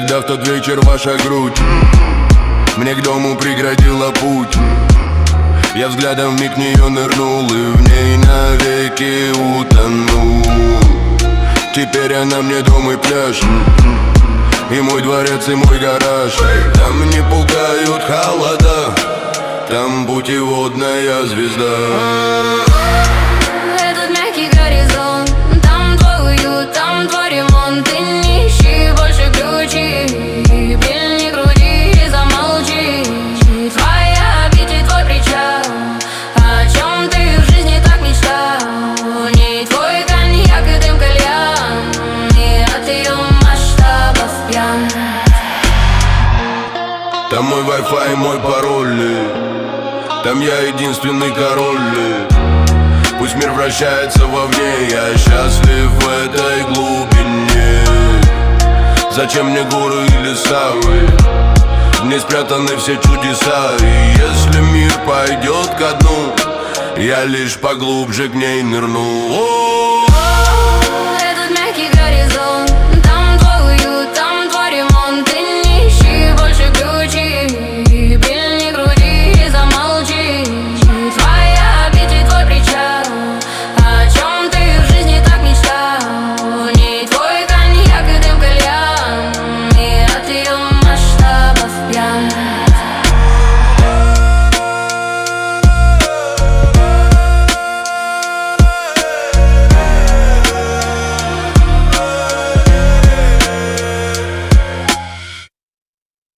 Когда в тот вечер ваша грудь мне к дому преградила путь, я взглядом вмиг в нее нырнул и в ней навеки утонул. Теперь она мне дом и пляж, и мой дворец, и мой гараж. Там не пугают холода, там путеводная звезда. Этот мягкий горизонт, там твой уют, там твой ремонт. Ты не ищи больше ключи, пыль не крути и замолчи. Твоя обитель, твой причал, о чем ты в жизни так мечтал. Не твой коньяк и дым кальян, не от ее масштабов пьян. Там мой Wi-Fi, мой пароль, там я единственный король. Пусть мир вращается вовне, я счастлив в этой глубине. Зачем мне горы и леса? Мне спрятаны все чудеса. И если мир пойдет ко дну, я лишь поглубже к ней нырну.